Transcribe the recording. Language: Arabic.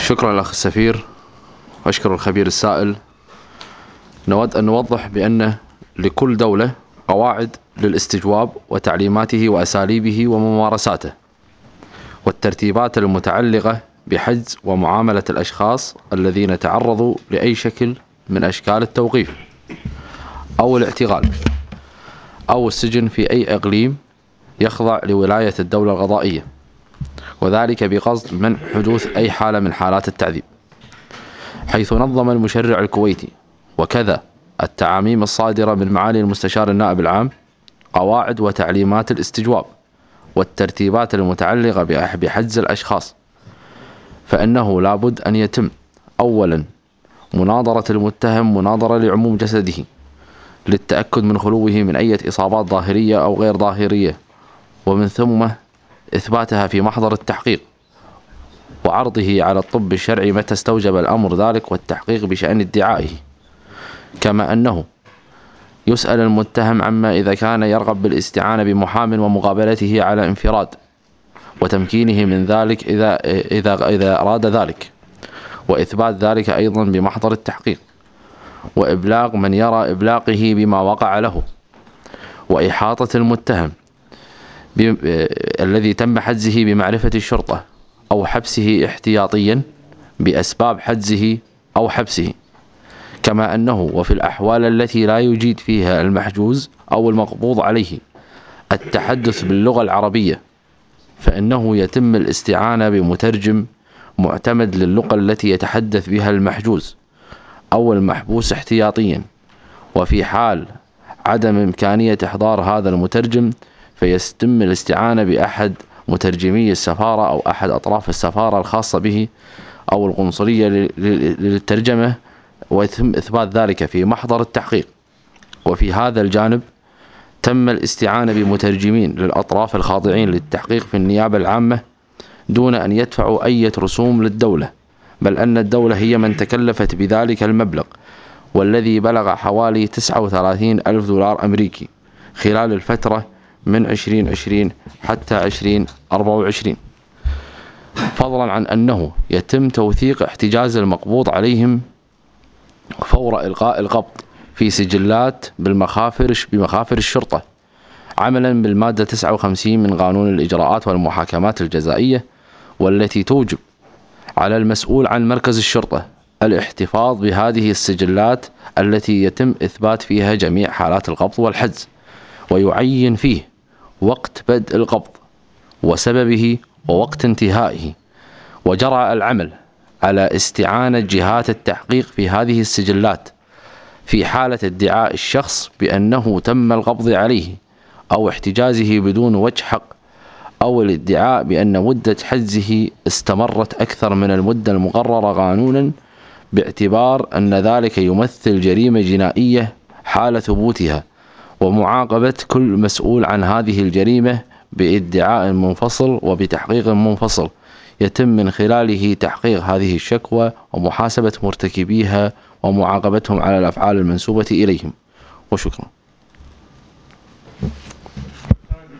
شكرا الأخ السفير، وأشكر الخبير السائل. نود أن نوضح بأن لكل دولة قواعد للاستجواب وتعليماته وأساليبه وممارساته، والترتيبات المتعلقة بحجز ومعاملة الأشخاص الذين تعرضوا لأي شكل من أشكال التوقيف أو الاعتقال أو السجن في أي إقليم يخضع لولاية الدولة القضائية، وذلك بقصد منع حدوث أي حالة من حالات التعذيب، حيث نظم المشرع الكويتي وكذا التعاميم الصادرة من معالي المستشار النائب العام قواعد وتعليمات الاستجواب والترتيبات المتعلقة بحجز الأشخاص. فإنه لابد أن يتم أولا مناظرة المتهم مناظرة لعموم جسده للتأكد من خلوه من أي إصابات ظاهرية أو غير ظاهرية، ومن ثم إثباتها في محضر التحقيق وعرضه على الطب الشرعي متى استوجب الأمر ذلك، والتحقيق بشأن ادعائه. كما أنه يسأل المتهم عما إذا كان يرغب بالاستعانة بمحام ومقابلته على انفراد، وتمكينه من ذلك إذا أراد ذلك، وإثبات ذلك أيضا بمحضر التحقيق، وإبلاغ من يرى إبلاغه بما وقع له، وإحاطة المتهم الذي تم حجزه بمعرفة الشرطة أو حبسه احتياطيا بأسباب حجزه أو حبسه. كما أنه وفي الأحوال التي لا يجيد فيها المحجوز أو المقبوض عليه التحدث باللغة العربية، فإنه يتم الاستعانة بمترجم معتمد للغة التي يتحدث بها المحجوز أو المحبوس احتياطيا. وفي حال عدم إمكانية إحضار هذا المترجم فيتم الاستعانة بأحد مترجمي السفارة أو أحد أطراف السفارة الخاصة به أو القنصلية للترجمة، ويتم إثبات ذلك في محضر التحقيق. وفي هذا الجانب تم الاستعانة بمترجمين للأطراف الخاضعين للتحقيق في النيابة العامة دون أن يدفعوا أي رسوم للدولة، بل أن الدولة هي من تكلفت بذلك المبلغ، والذي بلغ حوالي 39,000 دولار أمريكي خلال الفترة من 2020 حتى 2024، فضلا عن أنه يتم توثيق احتجاز المقبوض عليهم فور إلقاء القبض في سجلات بمخافر الشرطة، عملا بالمادة 59 من قانون الإجراءات والمحاكمات الجزائية، والتي توجب على المسؤول عن مركز الشرطة الاحتفاظ بهذه السجلات التي يتم إثبات فيها جميع حالات القبض والحجز، ويعين فيه وقت بدء القبض وسببه ووقت انتهائه، وجرى العمل على استعانة جهات التحقيق في هذه السجلات في حالة ادعاء الشخص بأنه تم القبض عليه أو احتجازه بدون وجه حق، أو الادعاء بأن مدة حجزه استمرت أكثر من المدة المقررة قانونا، باعتبار أن ذلك يمثل جريمة جنائية حال ثبوتها، ومعاقبة كل مسؤول عن هذه الجريمة بادعاء منفصل وبتحقيق منفصل يتم من خلاله تحقيق هذه الشكوى ومحاسبة مرتكبيها ومعاقبتهم على الأفعال المنسوبة إليهم. وشكرا.